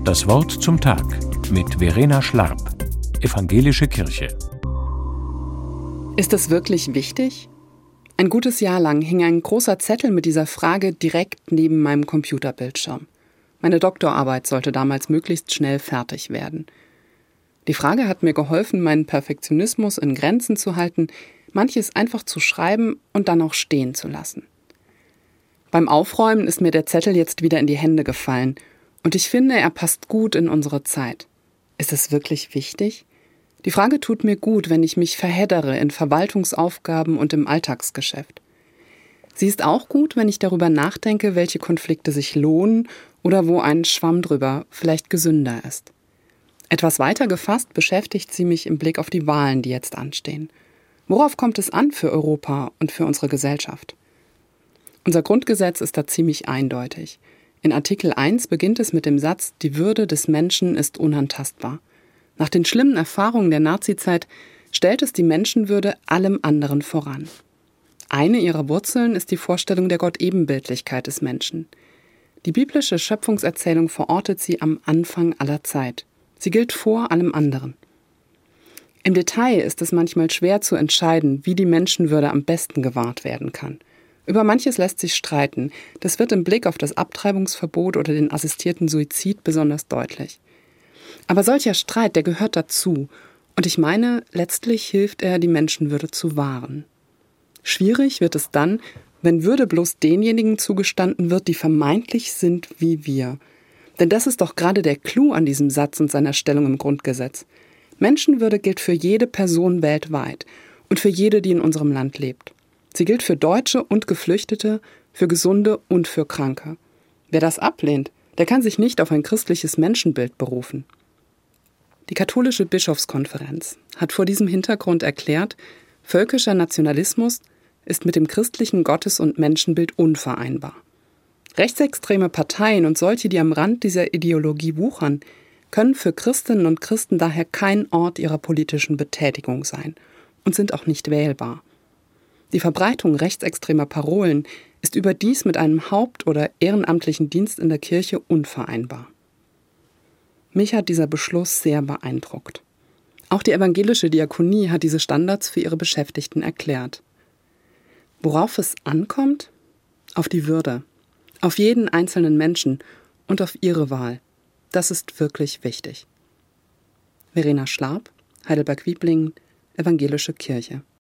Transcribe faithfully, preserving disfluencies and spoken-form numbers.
Das Wort zum Tag mit Verena Schlarb, Evangelische Kirche. Ist es wirklich wichtig? Ein gutes Jahr lang hing ein großer Zettel mit dieser Frage direkt neben meinem Computerbildschirm. Meine Doktorarbeit sollte damals möglichst schnell fertig werden. Die Frage hat mir geholfen, meinen Perfektionismus in Grenzen zu halten, manches einfach zu schreiben und dann auch stehen zu lassen. Beim Aufräumen ist mir der Zettel jetzt wieder in die Hände gefallen und ich finde, er passt gut in unsere Zeit. Ist es wirklich wichtig? Die Frage tut mir gut, wenn ich mich verheddere in Verwaltungsaufgaben und im Alltagsgeschäft. Sie ist auch gut, wenn ich darüber nachdenke, welche Konflikte sich lohnen oder wo ein Schwamm drüber vielleicht gesünder ist. Etwas weiter gefasst beschäftigt sie mich im Blick auf die Wahlen, die jetzt anstehen. Worauf kommt es an für Europa und für unsere Gesellschaft? Unser Grundgesetz ist da ziemlich eindeutig. In Artikel eins beginnt es mit dem Satz, die Würde des Menschen ist unantastbar. Nach den schlimmen Erfahrungen der Nazizeit stellt es die Menschenwürde allem anderen voran. Eine ihrer Wurzeln ist die Vorstellung der Gottebenbildlichkeit des Menschen. Die biblische Schöpfungserzählung verortet sie am Anfang aller Zeit. Sie gilt vor allem anderen. Im Detail ist es manchmal schwer zu entscheiden, wie die Menschenwürde am besten gewahrt werden kann. Über manches lässt sich streiten. Das wird im Blick auf das Abtreibungsverbot oder den assistierten Suizid besonders deutlich. Aber solcher Streit, der gehört dazu. Und ich meine, letztlich hilft er, die Menschenwürde zu wahren. Schwierig wird es dann, wenn Würde bloß denjenigen zugestanden wird, die vermeintlich sind wie wir. Denn das ist doch gerade der Clou an diesem Satz und seiner Stellung im Grundgesetz. Menschenwürde gilt für jede Person weltweit und für jede, die in unserem Land lebt. Sie gilt für Deutsche und Geflüchtete, für Gesunde und für Kranke. Wer das ablehnt, der kann sich nicht auf ein christliches Menschenbild berufen. Die katholische Bischofskonferenz hat vor diesem Hintergrund erklärt, völkischer Nationalismus ist mit dem christlichen Gottes- und Menschenbild unvereinbar. Rechtsextreme Parteien und solche, die am Rand dieser Ideologie wuchern, können für Christinnen und Christen daher kein Ort ihrer politischen Betätigung sein und sind auch nicht wählbar. Die Verbreitung rechtsextremer Parolen ist überdies mit einem haupt- oder ehrenamtlichen Dienst in der Kirche unvereinbar. Mich hat dieser Beschluss sehr beeindruckt. Auch die evangelische Diakonie hat diese Standards für ihre Beschäftigten erklärt. Worauf es ankommt? Auf die Würde, auf jeden einzelnen Menschen und auf ihre Wahl. Das ist wirklich wichtig. Verena Schlarb, Heidelberg-Wieblingen, Evangelische Kirche.